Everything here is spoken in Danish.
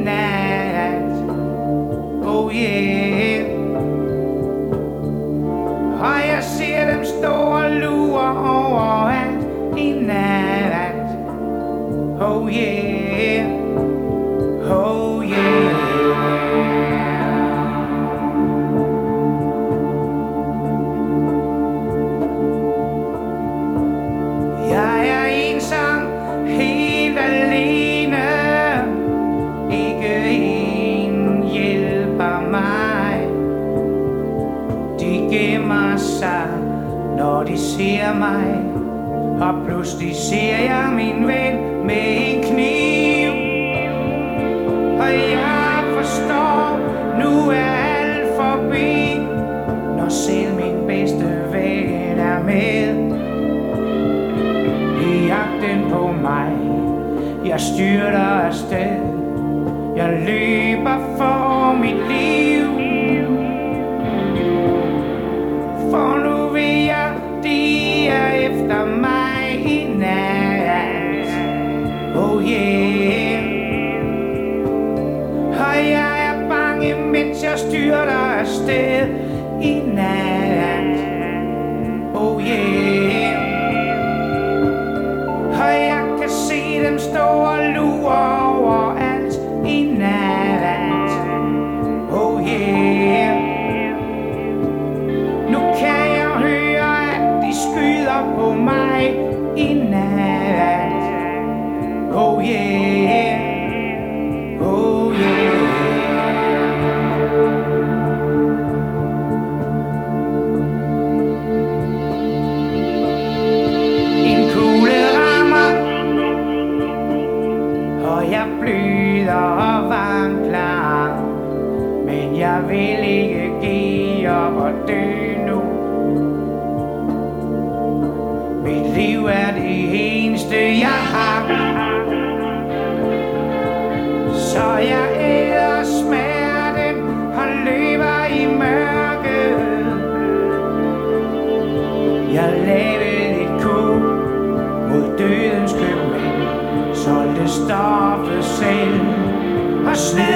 nat. Oh yeah. Og jeg ser dem stå og lure overalt i nat. Oh yeah. Oh yeah. Jeg er ensom, helt alene. Ikke en hjælper mig. De gemmer sig, når de ser mig. Og pludselig ser jeg min ven med en kniv. Og jeg forstår, nu er alt forbi, når selv min bedste ven er med. I jagten på mig, jeg styrter afsted. Jeg løber for mit liv. For nu ved jeg, de er efter mig i nat. Oh yeah. Og jeg er bange, mens jeg styrter afsted i nat. Oh yeah. Og jeg kan se dem stå og lure overalt i nat. Oh yeah. Nu kan jeg høre, at de skyder på mig i nat. Oh yeah. Oh yeah. En kugle rammer, og jeg bløder og varmt klar. Men jeg vil ikke give op og dø nu. Mit liv er det eneste jeg har. Så jeg æder smerten og løber i mørket. Jeg lavede et kug mod dødens købmænd, solgte stoffet selv og sned